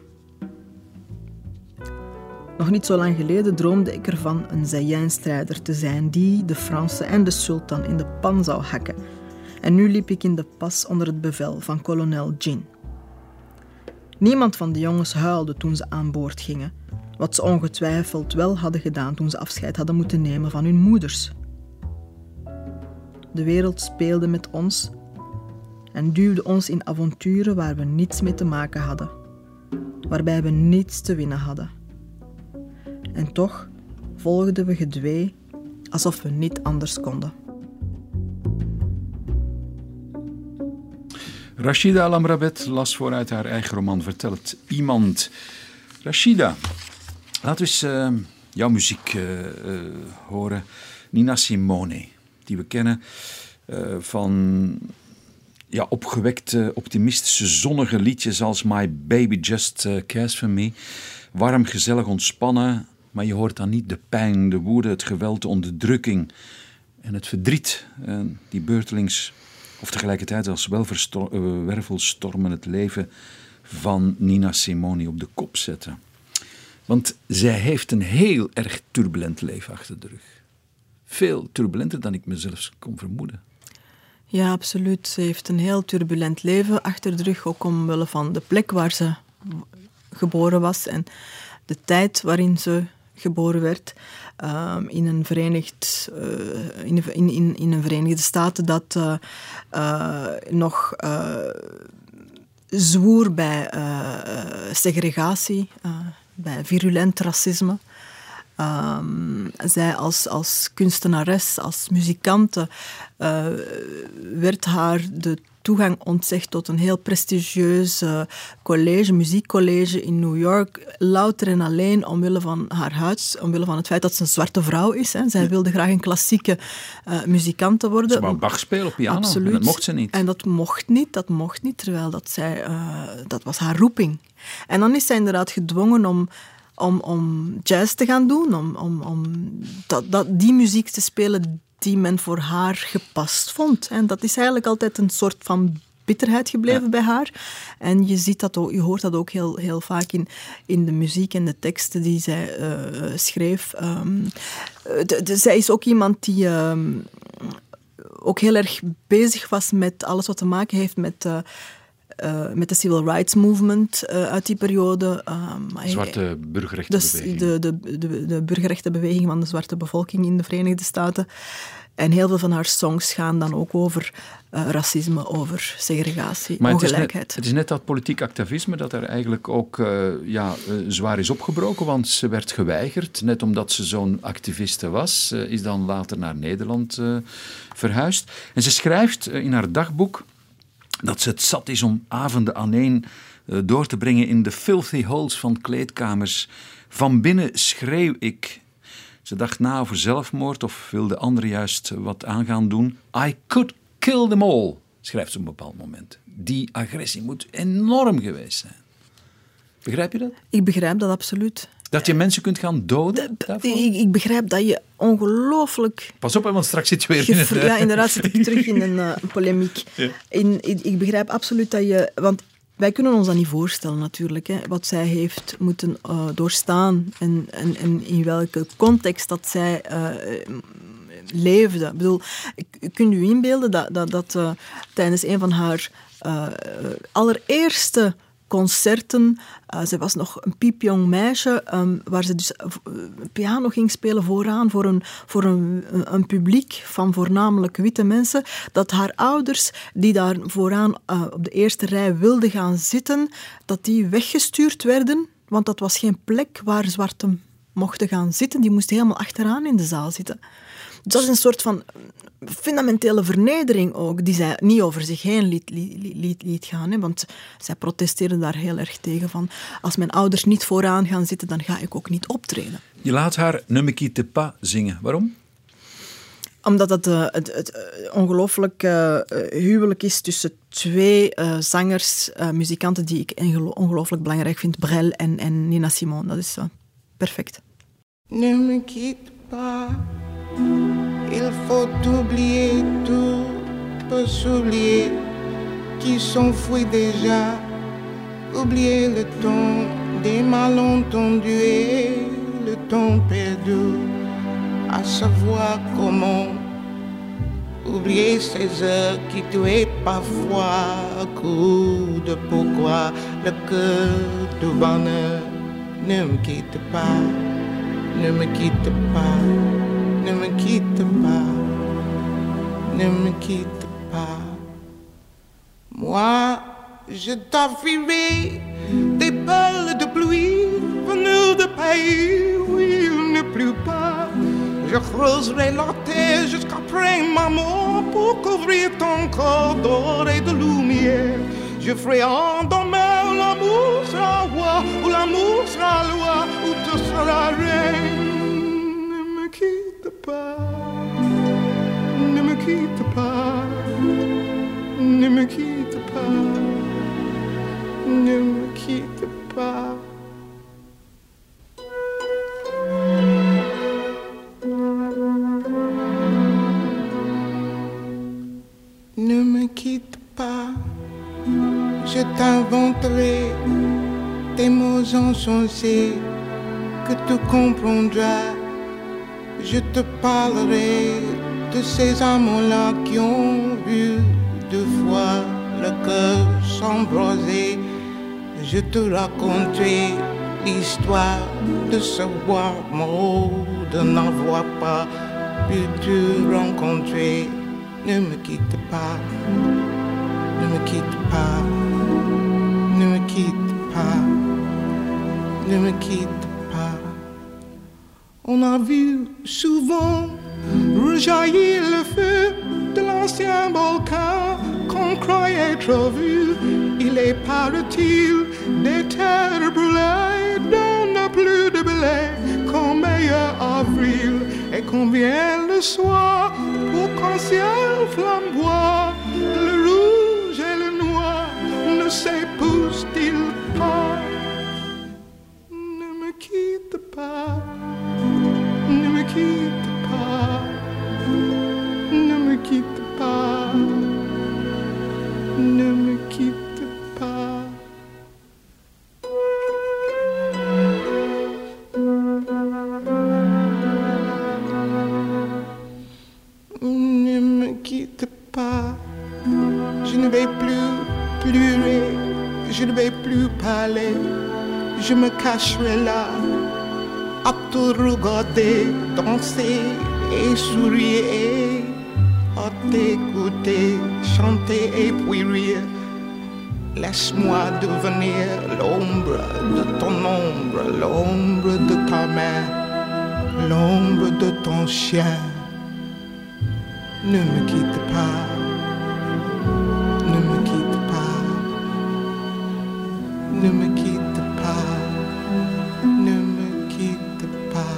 Nog niet zo lang geleden droomde ik ervan een Zayen-strijder te zijn die de Fransen en de sultan in de pan zou hakken. En nu liep ik in de pas onder het bevel van kolonel Jin. Niemand van de jongens huilde toen ze aan boord gingen, wat ze ongetwijfeld wel hadden gedaan toen ze afscheid hadden moeten nemen van hun moeders. De wereld speelde met ons en duwde ons in avonturen waar we niets mee te maken hadden, waarbij we niets te winnen hadden. En toch volgden we gedwee alsof we niet anders konden. Rachida Lamrabet las vooruit haar eigen roman Vertel het iemand. Rachida, laten we eens uh, jouw muziek uh, uh, horen. Nina Simone, die we kennen uh, van ja, opgewekte, optimistische, zonnige liedjes als My Baby Just uh, Cares For Me. Warm, gezellig, ontspannen, maar je hoort dan niet de pijn, de woede, het geweld, de onderdrukking en het verdriet uh, die beurtelings of tegelijkertijd als wervelstormen het leven van Nina Simone op de kop zetten. Want zij heeft een heel erg turbulent leven achter de rug. Veel turbulenter dan ik mezelf kon vermoeden. Ja, absoluut. Ze heeft een heel turbulent leven achter de rug, ook omwille van de plek waar ze geboren was en de tijd waarin ze geboren werd. Uh, in, een verenigd, uh, in, in, in, in een Verenigde Staten dat uh, uh, nog uh, zwoer bij uh, segregatie, uh, bij virulent racisme. Um, zij als, als kunstenares, als muzikante, uh, werd haar de toegang ontzegd tot een heel prestigieus uh, college, muziekcollege in New York, louter en alleen omwille van haar huid, omwille van het feit dat ze een zwarte vrouw is. Hè. Zij ja. wilde graag een klassieke uh, muzikante worden. Ze wou Bach spelen op piano, Absoluut. En dat mocht ze niet. En dat mocht niet, dat mocht niet, terwijl dat zij, uh, dat was haar roeping. En dan is zij inderdaad gedwongen om Om, om jazz te gaan doen, om, om, om dat, dat, die muziek te spelen die men voor haar gepast vond. En dat is eigenlijk altijd een soort van bitterheid gebleven ja. bij haar. En je ziet dat ook, je hoort dat ook heel, heel vaak in, in de muziek en de teksten die zij uh, schreef. Um, de, de, zij is ook iemand die um, ook heel erg bezig was met alles wat te maken heeft met Uh, Uh, met de Civil Rights Movement uh, uit die periode. Um, zwarte burgerrechtenbeweging. De, de, de, de burgerrechtenbeweging van de zwarte bevolking in de Verenigde Staten. En heel veel van haar songs gaan dan ook over uh, racisme, over segregatie, maar ongelijkheid. Het is, net, het is net dat politiek activisme dat er eigenlijk ook uh, ja, uh, zwaar is opgebroken, want ze werd geweigerd, net omdat ze zo'n activiste was, uh, is dan later naar Nederland uh, verhuisd. En ze schrijft uh, in haar dagboek dat ze het zat is om avonden aaneen uh, door te brengen in de filthy holes van kleedkamers. Van binnen schreeuw ik. Ze dacht na over zelfmoord of wilde anderen juist wat aan gaan doen. I could kill them all, schrijft ze op een bepaald moment. Die agressie moet enorm geweest zijn. Begrijp je dat? Ik begrijp dat absoluut. Dat je mensen kunt gaan doden? De, ik, ik begrijp dat je ongelooflijk... Pas op, want straks zit je weer in het... Ja, inderdaad zit ik terug in een uh, polemiek. Ja. In, ik, ik begrijp absoluut dat je... Want wij kunnen ons dat niet voorstellen natuurlijk. Hè, wat zij heeft moeten uh, doorstaan en, en, en in welke context dat zij uh, leefde. Ik bedoel, kunt u inbeelden dat, dat, dat uh, tijdens een van haar uh, allereerste concerten. Uh, ze was nog een piepjong meisje, um, waar ze dus uh, piano ging spelen vooraan voor, een, voor een, een publiek van voornamelijk witte mensen, dat haar ouders, die daar vooraan uh, op de eerste rij wilden gaan zitten, dat die weggestuurd werden, want dat was geen plek waar zwarten mochten gaan zitten. Die moesten helemaal achteraan in de zaal zitten. Dus dat is een soort van fundamentele vernedering ook, die zij niet over zich heen liet, liet, liet, liet gaan. Hè? Want zij protesteerde daar heel erg tegen van, als mijn ouders niet vooraan gaan zitten, dan ga ik ook niet optreden. Je laat haar Ne me quitte pas zingen. Waarom? Omdat dat uh, het, het uh, ongelooflijk uh, huwelijk is tussen twee uh, zangers, uh, muzikanten die ik ongelooflijk belangrijk vind, Brel en, en Nina Simone. Dat is uh, perfect. Ne me quitte pas. Il faut oublier tout, peut s'oublier qui s'enfuit déjà. Oublier le temps des malentendus et le temps perdu, à savoir comment. Oublier ces heures qui tuaient parfois, coup de pourquoi le cœur du bonheur. Ne me quitte pas, ne me quitte pas. Ne me quitte pas, ne me quitte pas. Moi, je t'offrirai des perles de pluie venues de pays où il ne pleut pas. Je creuserai la terre jusqu'après ma mort pour couvrir ton corps d'or et de lumière. Je ferai en demain l'amour sera roi, ou l'amour sera loi, ou tu seras reine. Pas, ne me quitte pas, ne me quitte pas, ne me quitte pas. Ne me quitte pas, je t'inventerai des mots insensés que tu comprendras. Je te parlerai de ces amants-là qui ont vu deux fois le cœur s'embraser. Je te raconterai l'histoire de ce bois mort, de n'avoir pas pu te rencontrer. Ne me quitte pas, ne me quitte pas, ne me quitte pas, ne me quitte pas. On a vu souvent rejaillir le feu de l'ancien volcan qu'on croyait trop vu. Il est, paraît-il, des terres brûlées dont n'a plus de blé qu'en meilleur avril. Et combien le soir pour qu'un ciel flamboie, le rouge et le noir ne s'épousent-ils pas? Ne me quitte pas. Ne me quitte pas, ne me quitte pas, ne me quitte pas. Ne me quitte pas, je ne vais plus pleurer, je ne vais plus parler, je me cacherai là. À te regarder, danser et sourire, à t'écouter, chanter et puis rire. Laisse-moi devenir l'ombre de ton ombre, l'ombre de ta main, l'ombre de ton chien. Ne me quitte pas, ne me quitte pas, ne me quitte pas, ne me quitte pas.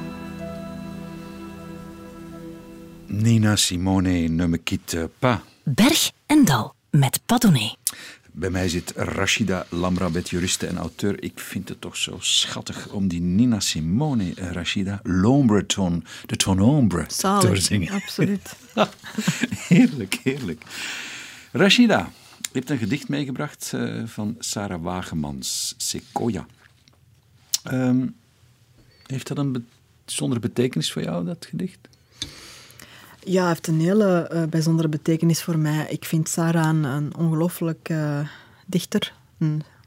Nina Simone, Ne me quitte pas. Berg en Dal met Padone. Bij mij zit Rachida Lamrabet, juriste en auteur. Ik vind het toch zo schattig om die Nina Simone, Rachida, l'ombre ton, de ton ombre Zalig, te zingen. Absoluut. Heerlijk, heerlijk. Rachida, je hebt een gedicht meegebracht uh, van Sarah Wagemans, Sequoia. Um, heeft dat een bijzondere betekenis voor jou, dat gedicht? Ja, het heeft een hele uh, bijzondere betekenis voor mij. Ik vind Sarah een, een ongelooflijk uh, dichter, een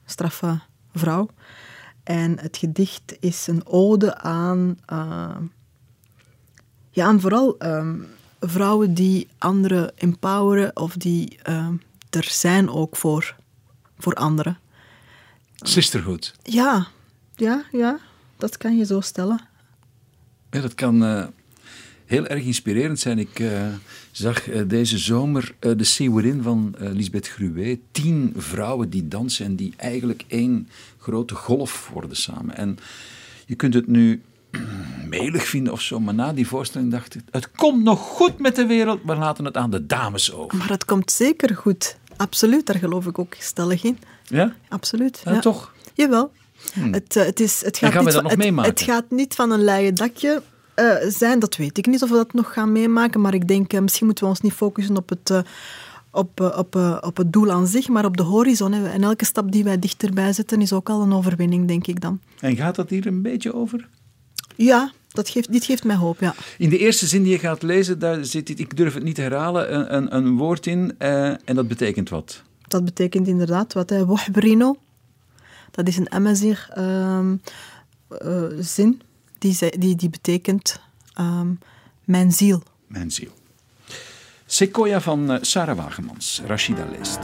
straffe vrouw. En het gedicht is een ode aan, uh, ja, aan vooral um, vrouwen die anderen empoweren of die uh, er zijn ook voor, voor anderen. Sisterhood. Ja, ja, ja, dat kan je zo stellen. Ja, dat kan uh, heel erg inspirerend zijn. Ik uh, zag uh, deze zomer uh, de See Within van uh, Lisbeth Gruet. Tien vrouwen die dansen en die eigenlijk één grote golf worden samen. En je kunt het nu melig vinden of zo, maar na die voorstelling dacht ik, het komt nog goed met de wereld, maar laten het aan de dames over. Maar het komt zeker goed. Absoluut, daar geloof ik ook stellig in. Ja? Absoluut. Ja, ja. Toch? Jawel. Hmm. Het, uh, het, is, het, gaat gaan we niet dat van, nog meemaken? Het, het gaat niet van een leien dakje uh, zijn, dat weet ik niet of we dat nog gaan meemaken, maar ik denk, uh, misschien moeten we ons niet focussen op het, uh, op, uh, op, uh, op het doel aan zich, maar op de horizon. Hè. En elke stap die wij dichterbij zetten is ook al een overwinning, denk ik dan. En gaat dat hier een beetje over? Ja, dat geeft, dit geeft mij hoop, ja. In de eerste zin die je gaat lezen, daar zit, ik durf het niet te herhalen, een, een, een woord in uh, en dat betekent wat? Dat betekent inderdaad wat, hè. Wohbrino. Dat is een Amazigh uh, uh, zin, die, die, die betekent um, mijn ziel. Mijn ziel. Sequoia van uh, Sarah Wagemans, Rashida leest.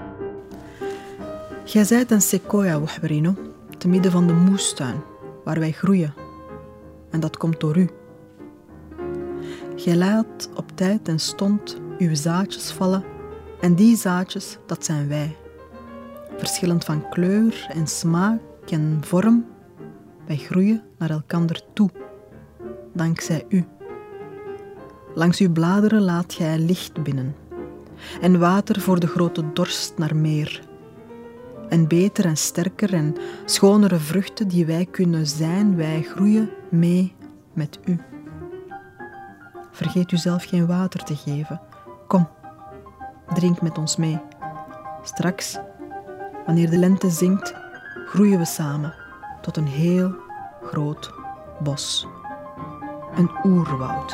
Jij zijt een sequoia, Wohbrino, te midden van de moestuin, waar wij groeien. En dat komt door u. Gij laat op tijd en stond uw zaadjes vallen, en die zaadjes, dat zijn wij. Verschillend van kleur en smaak en vorm, wij groeien naar elkander toe, dankzij u. Langs uw bladeren laat gij licht binnen, en water voor de grote dorst naar meer. En beter en sterker en schonere vruchten die wij kunnen zijn, wij groeien mee met u. Vergeet u zelf geen water te geven. Kom, drink met ons mee. Straks, wanneer de lente zingt, groeien we samen tot een heel groot bos. Een oerwoud.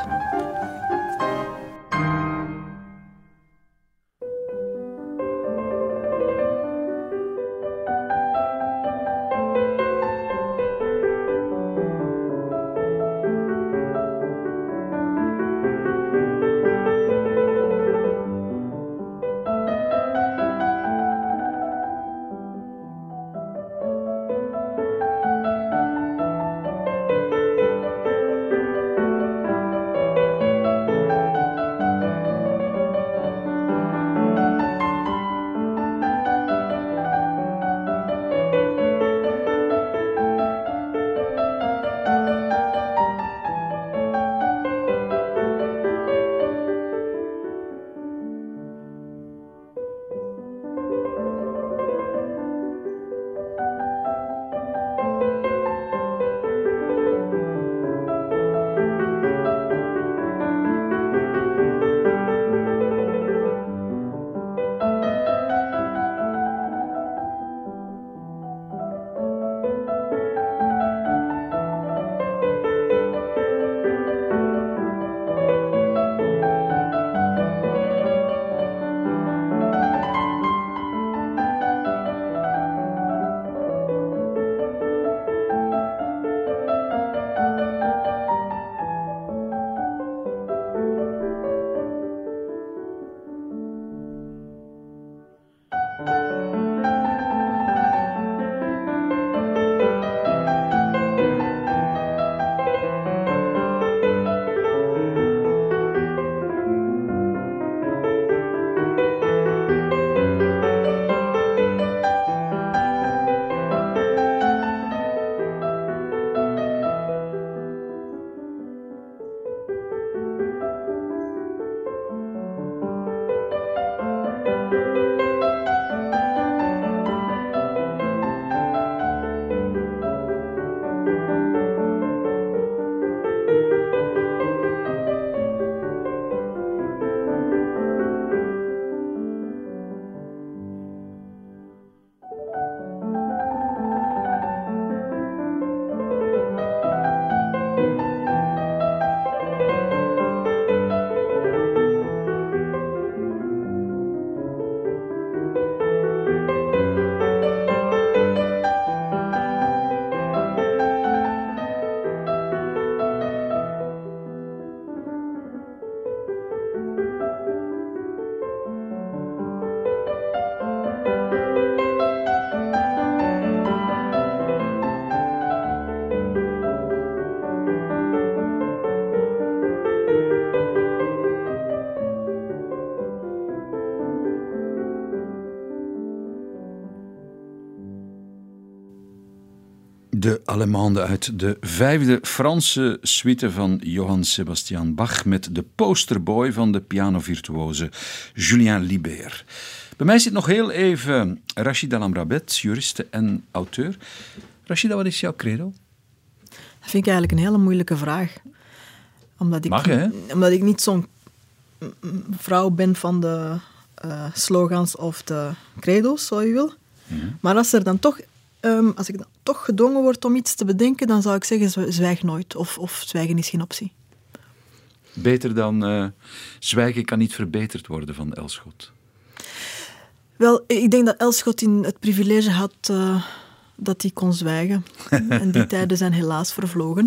De Allemande uit de vijfde Franse suite van Johann Sebastian Bach met de posterboy van de pianovirtuose Julien Libert. Bij mij zit nog heel even Rachida Lamrabet, juriste en auteur. Rachida, wat is jouw credo? Dat vind ik eigenlijk een hele moeilijke vraag. Omdat ik, Mag, hè? Omdat ik niet zo'n vrouw ben van de uh, slogans of de credo's, zo je wil. Mm-hmm. Maar als er dan toch... Um, als ik dan toch gedwongen word om iets te bedenken, dan zou ik zeggen, zwijg nooit. Of, of zwijgen is geen optie. Beter dan uh, zwijgen kan niet verbeterd worden van Elschot. Wel, ik denk dat Elschot in het privilege had uh, dat hij kon zwijgen. En die tijden zijn helaas vervlogen.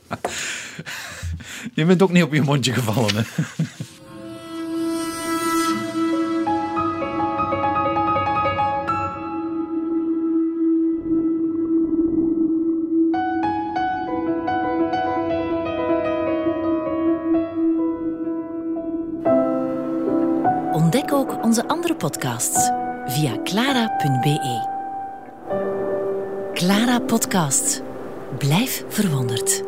Je bent ook niet op je mondje gevallen, hè? Ontdek ook onze andere podcasts via clara punt b e. Clara Podcasts. Blijf verwonderd.